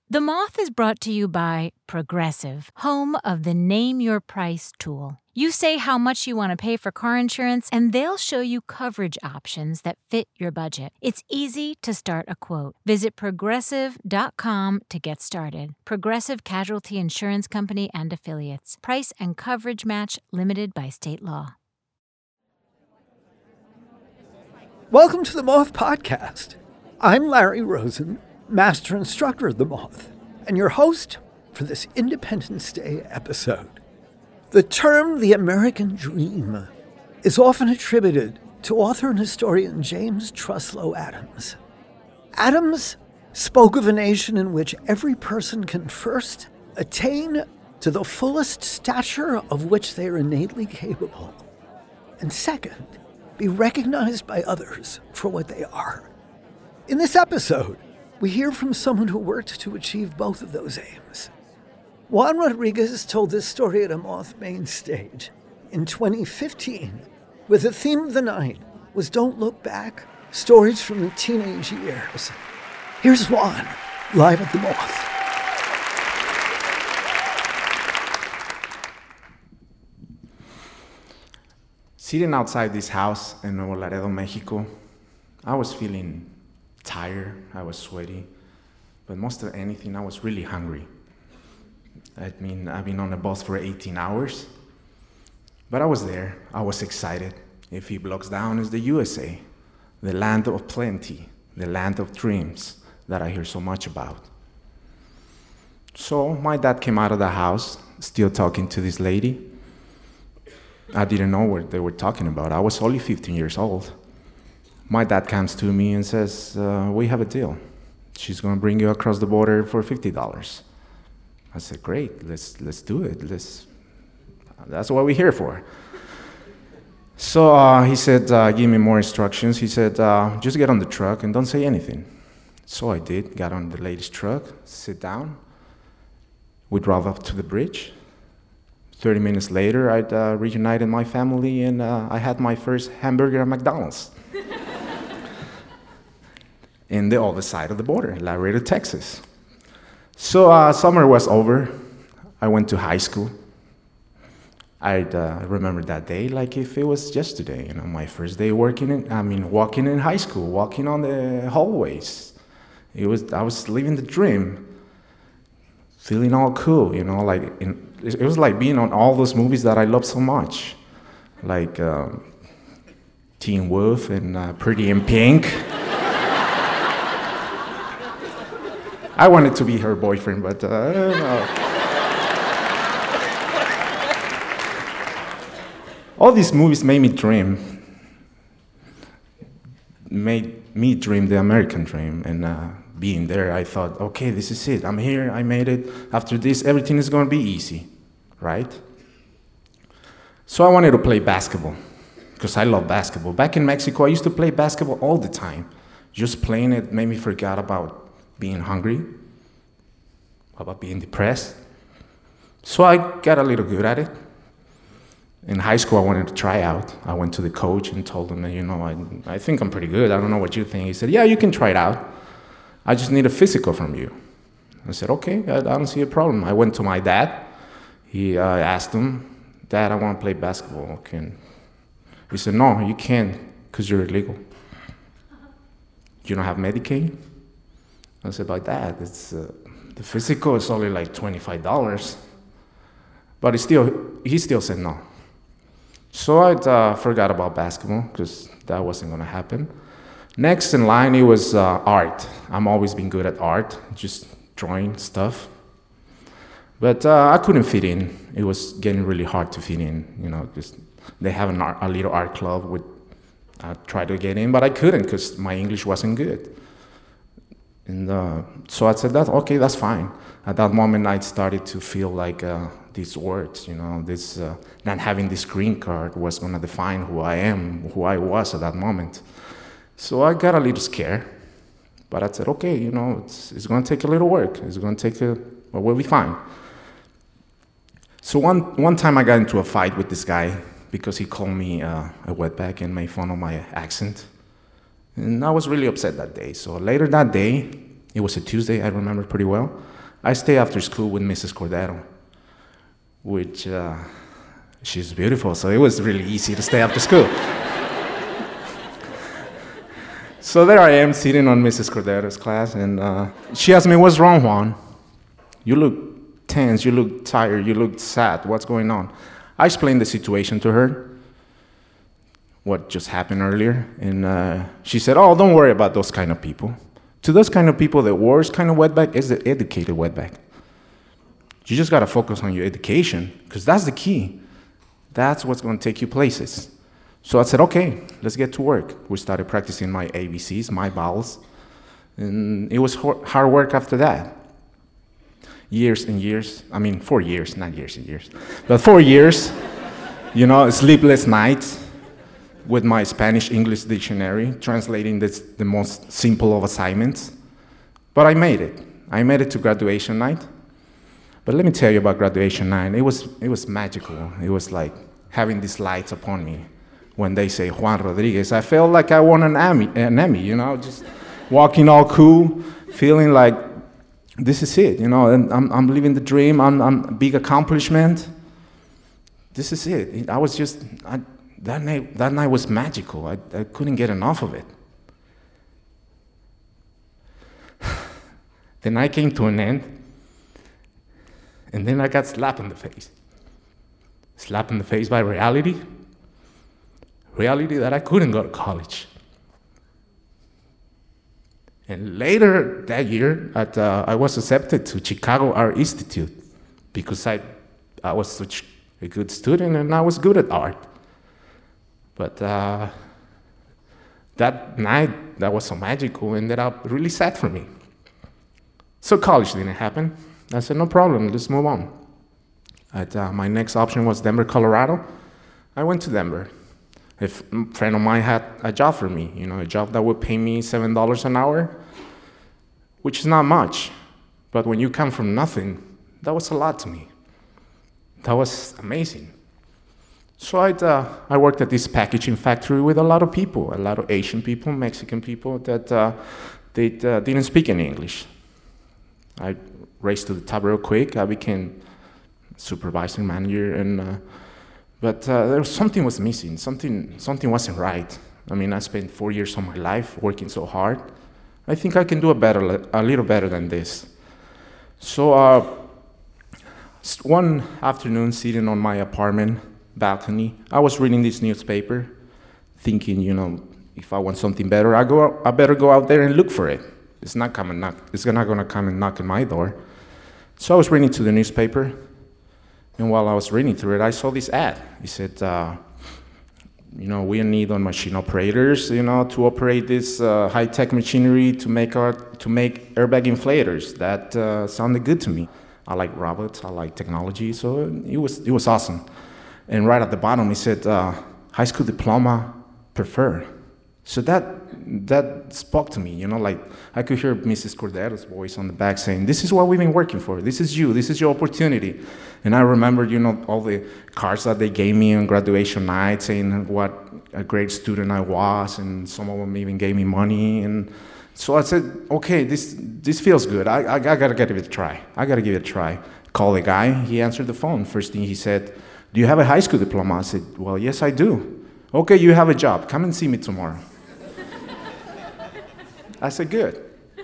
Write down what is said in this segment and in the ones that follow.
The Moth is brought to you by Progressive, home of the Name Your Price tool. You say how much you want to pay for car insurance, and they'll show you coverage options that fit your budget. It's easy to start a quote. Visit Progressive.com to get started. Progressive Casualty Insurance Company and Affiliates. Price and coverage match limited by state law. Welcome to the Moth Podcast. I'm Larry Rosen, Master Instructor of the Moth, and your host for this Independence Day episode. The term the American Dream is often attributed to author and historian James Truslow Adams. Adams spoke of a nation in which every person can first attain to the fullest stature of which they are innately capable, and second, be recognized by others for what they are. In this episode, we hear from someone who worked to achieve both of those aims. Juan Rodriguez told this story at a Moth main stage in 2015, where the theme of the night was Don't Look Back, Stories from the Teenage Years. Here's Juan, live at the Moth. Sitting outside this house in Nuevo Laredo, Mexico, I was feeling tired, I was sweaty, but most of anything, I was really hungry. I've been on the bus for 18 hours, but I was there, I was excited. A few blocks down is the USA, the land of plenty, the land of dreams that I hear so much about. So my dad came out of the house, still talking to this lady. I didn't know what they were talking about. I was only 15 years old. My dad comes to me and says, we have a deal. She's going to bring you across the border for $50. I said, great, let's do it. That's what we're here for. So he said, give me more instructions. He said, just get on the truck and don't say anything. So I did, got on the lady's truck, sit down. We drove up to the bridge. 30 minutes later, I'd reunited my family and I had my first hamburger at McDonald's. In the other side of the border, Laredo, Texas. So summer was over. I went to high school. I'd remember that day like if it was yesterday. My first day walking in high school, walking on the hallways. I was living the dream, feeling all cool. It was like being on all those movies that I love so much, like Teen Wolf and Pretty in Pink. I wanted to be her boyfriend, but I don't know. All these movies made me dream the American dream, and being there, I thought, okay, this is it. I'm here, I made it. After this, everything is going to be easy, right? So I wanted to play basketball, because I love basketball. Back in Mexico, I used to play basketball all the time. Just playing it made me forget about being hungry, about being depressed. So I got a little good at it. In high school, I wanted to try out. I went to the coach and told him, I think I'm pretty good. I don't know what you think. He said, yeah, you can try it out. I just need a physical from you. I said, okay, I don't see a problem. I went to my dad. I asked him, Dad, I want to play basketball. He said, no, you can't because you're illegal. You don't have Medicaid? I said, but Dad, it's the physical is only like $25. But he still said no. So I forgot about basketball because that wasn't going to happen. Next in line, it was art. I'm always been good at art, just drawing stuff. But I couldn't fit in. It was getting really hard to fit in, because they have a little art club. I tried to get in, but I couldn't because my English wasn't good. And so I said, that's fine. At that moment, I started to feel like these words, this not having this green card was going to define who I am, who I was at that moment. So I got a little scared, but I said, okay, it's going to take a little work. It's going to take but we'll be fine. So one time I got into a fight with this guy because he called me a wetback and made fun of my accent. And I was really upset that day. So later that day, It was a Tuesday, I remember pretty well. I stayed after school with Mrs. Cordero, which she's beautiful, so it was really easy to stay after school. So there I am sitting on Mrs. Cordero's class, and she asked me, "What's wrong, Juan? You look tense, you look tired, you look sad, what's going on?" I explained the situation to her, what just happened earlier, and she said, "Oh, don't worry about those kind of people. To those kind of people, the worst kind of wetback is the educated wetback. You just gotta focus on your education, because that's the key. That's what's gonna take you places." So I said, "Okay, let's get to work." We started practicing my ABCs, my vowels, and it was hard work after that. Years and years, 4 years, not years and years, but 4 years, sleepless nights with my Spanish-English dictionary, translating the most simple of assignments. But I made it. I made it to graduation night. But let me tell you about graduation night. It was magical. It was like having these lights upon me. When they say Juan Rodriguez, I felt like I won an Emmy, just walking all cool, feeling like this is it, and I'm living the dream, I'm big accomplishment. This is it. I was just, that night was magical. I couldn't get enough of it. The night came to an end, and then I got slapped in the face. Slapped in the face by reality. Reality that I couldn't go to college. And later that year, I was accepted to Chicago Art Institute because I was such a good student and I was good at art. But that night, that was so magical, ended up really sad for me. So college didn't happen. I said, no problem, let's move on. My next option was Denver, Colorado. I went to Denver. A friend of mine had a job for me, a job that would pay me $7 an hour, which is not much. But when you come from nothing, that was a lot to me. That was amazing. So I worked at this packaging factory with a lot of people, a lot of Asian people, Mexican people that they didn't speak any English. I raced to the top real quick. I became supervisor, manager, but there was something was missing. Something wasn't right. I spent 4 years of my life working so hard. I think I can do a little better than this. So one afternoon, sitting on my apartment balcony, I was reading this newspaper, thinking, if I want something better, I better go out there and look for it. It's not gonna come and knock on my door. So I was reading to the newspaper. And while I was reading through it, I saw this ad. It said, we need on machine operators, to operate this high-tech machinery to make airbag inflators. That sounded good to me. I like robots, I like technology, so it was awesome. And right at the bottom, it said, high school diploma preferred. So that spoke to me, I could hear Mrs. Cordero's voice on the back saying, this is what we've been working for, this is your opportunity. And I remembered, all the cards that they gave me on graduation night saying what a great student I was, and some of them even gave me money. And so I said, okay, this feels good, I gotta give it a try. Call the guy, he answered the phone. First thing he said, do you have a high school diploma? I said, well, yes, I do. Okay, you have a job, come and see me tomorrow. I said, good.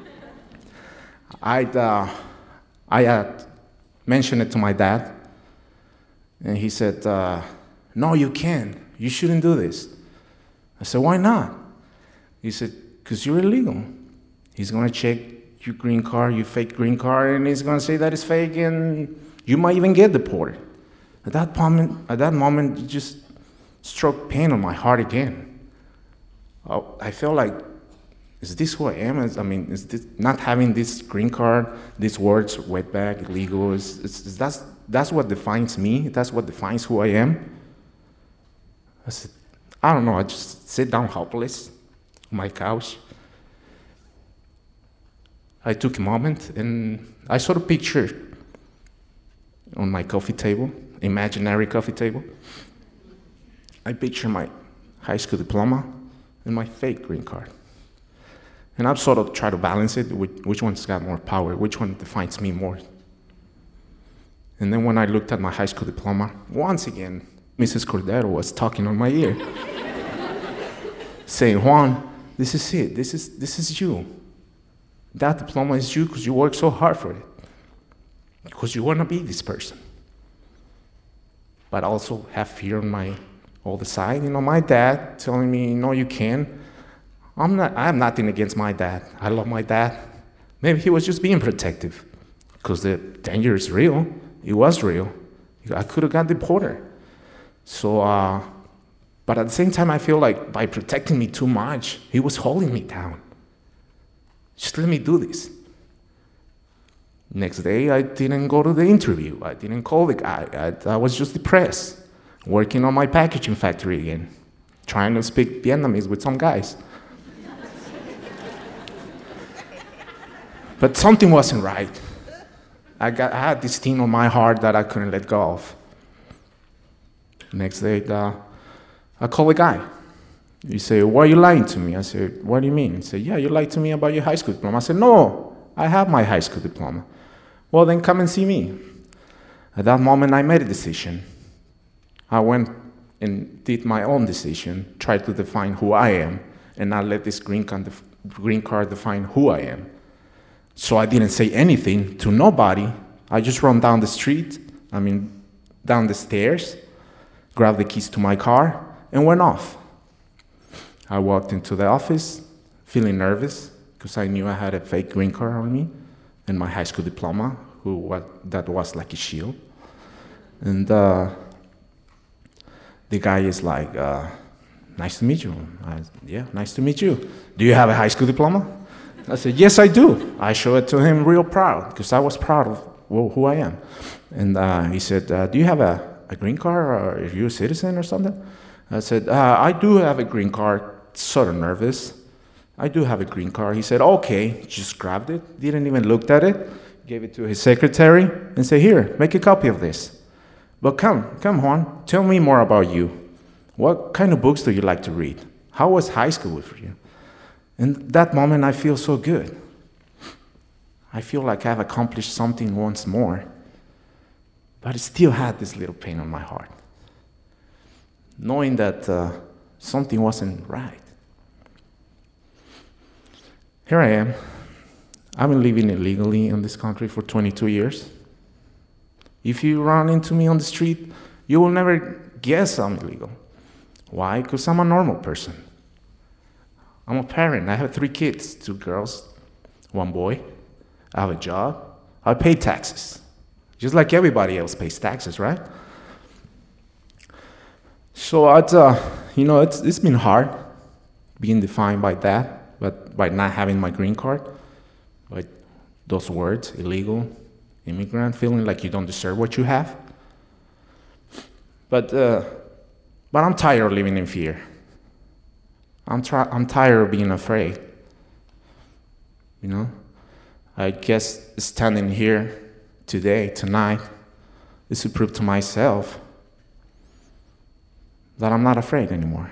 I had mentioned it to my dad, and he said, no, you can't. You shouldn't do this. I said, why not? He said, because you're illegal. He's going to check your green card, your fake green card, and he's going to say that it's fake, and you might even get deported. At that moment, it just struck pain on my heart again. I felt like, is this who I am? Is this not having this green card, these words, wetback, illegal, that's what defines me? That's what defines who I am? I said, I don't know, I just sit down helpless on my couch. I took a moment and I saw the picture on my coffee table, imaginary coffee table. I picture my high school diploma and my fake green card. And I've sort of tried to balance it, which one's got more power, which one defines me more. And then when I looked at my high school diploma, once again, Mrs. Cordero was talking on my ear, saying, Juan, this is it, this is you. That diploma is you because you work so hard for it, because you want to be this person. But also have fear on my other side. My dad telling me, no, you can. I have nothing against my dad. I love my dad. Maybe he was just being protective because the danger is real. It was real. I could have got deported. So, but at the same time, I feel like by protecting me too much, he was holding me down. Just let me do this. Next day, I didn't go to the interview. I didn't call the guy. I was just depressed, working on my packaging factory again, trying to speak Vietnamese with some guys. But something wasn't right. I had this thing on my heart that I couldn't let go of. Next day, I call a guy. He said, why are you lying to me? I said, what do you mean? He said, yeah, you lied to me about your high school diploma. I said, no, I have my high school diploma. Well, then come and see me. At that moment, I made a decision. I went and did my own decision, tried to define who I am, and not let this green card define who I am. So I didn't say anything to nobody. I just ran down the stairs, grabbed the keys to my car, and went off. I walked into the office, feeling nervous, because I knew I had a fake green card on me and my high school diploma, that was like a shield. And the guy is like, nice to meet you. Yeah, nice to meet you. Do you have a high school diploma? I said, yes, I do. I showed it to him real proud, because I was proud of who I am. And he said, do you have a green card, or are you a citizen or something? I said, I do have a green card, sort of nervous. I do have a green card. He said, okay, just grabbed it, didn't even look at it, gave it to his secretary, and said, here, make a copy of this. But come, Juan, tell me more about you. What kind of books do you like to read? How was high school for you? And that moment, I feel so good. I feel like I've accomplished something once more, but I still had this little pain on my heart, knowing that something wasn't right. Here I am. I've been living illegally in this country for 22 years. If you run into me on the street, you will never guess I'm illegal. Why? Because I'm a normal person. I'm a parent. I have 3 kids, 2 girls, 1 boy. I have a job. I pay taxes, just like everybody else pays taxes, right? So it's been hard being defined by that, but by not having my green card, by those words, illegal, immigrant, feeling like you don't deserve what you have. But I'm tired of living in fear. I'm tired of being afraid. I guess standing here today, tonight, is to prove to myself that I'm not afraid anymore.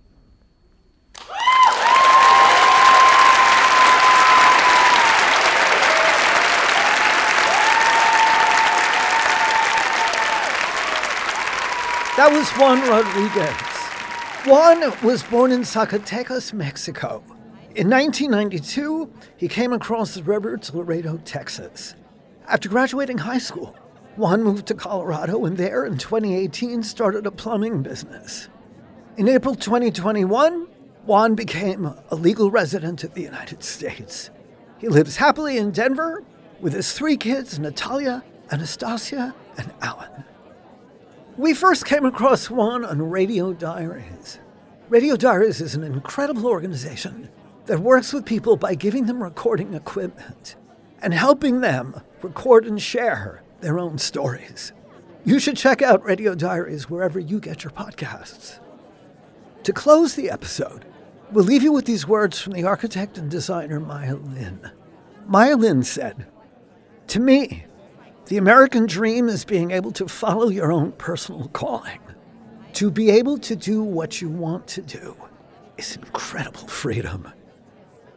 That was Juan Rodriguez. Juan was born in Zacatecas, Mexico. In 1992, he came across the river to Laredo, Texas. After graduating high school, Juan moved to Colorado and there in 2018 started a plumbing business. In April 2021, Juan became a legal resident of the United States. He lives happily in Denver with his 3 kids, Natalia, Anastasia, and Alan. We first came across Juan on Radio Diaries. Radio Diaries is an incredible organization that works with people by giving them recording equipment and helping them record and share their own stories. You should check out Radio Diaries wherever you get your podcasts. To close the episode, we'll leave you with these words from the architect and designer Maya Lin. Maya Lin said, "To me, the American dream is being able to follow your own personal calling. To be able to do what you want to do is incredible freedom.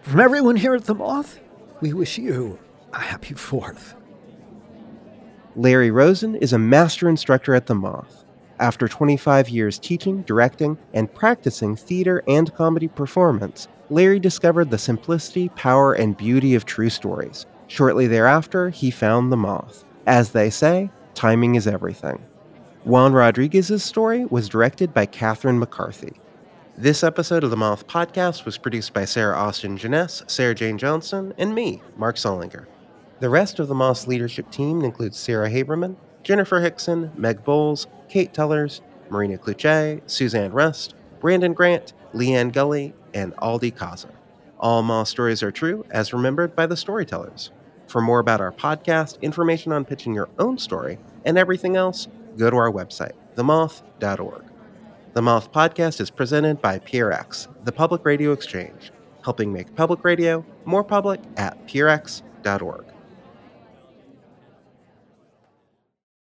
From everyone here at The Moth, we wish you a happy 4th. Larry Rosen is a master instructor at The Moth. After 25 years teaching, directing, and practicing theater and comedy performance, Larry discovered the simplicity, power, and beauty of true stories. Shortly thereafter, he found The Moth. As they say, timing is everything. Juan Rodriguez's story was directed by Catherine McCarthy. This episode of The Moth Podcast was produced by Sarah Austin Jeunesse, Sarah Jane Johnson, and me, Mark Solinger. The rest of The Moth's leadership team includes Sarah Haberman, Jennifer Hickson, Meg Bowles, Kate Tellers, Marina Cluche, Suzanne Rust, Brandon Grant, Leanne Gully, and Aldi Kaza. All Moth stories are true, as remembered by the storytellers. For more about our podcast, information on pitching your own story, and everything else, go to our website, themoth.org. The Moth Podcast is presented by PRX, the Public Radio Exchange, helping make public radio more public at prx.org.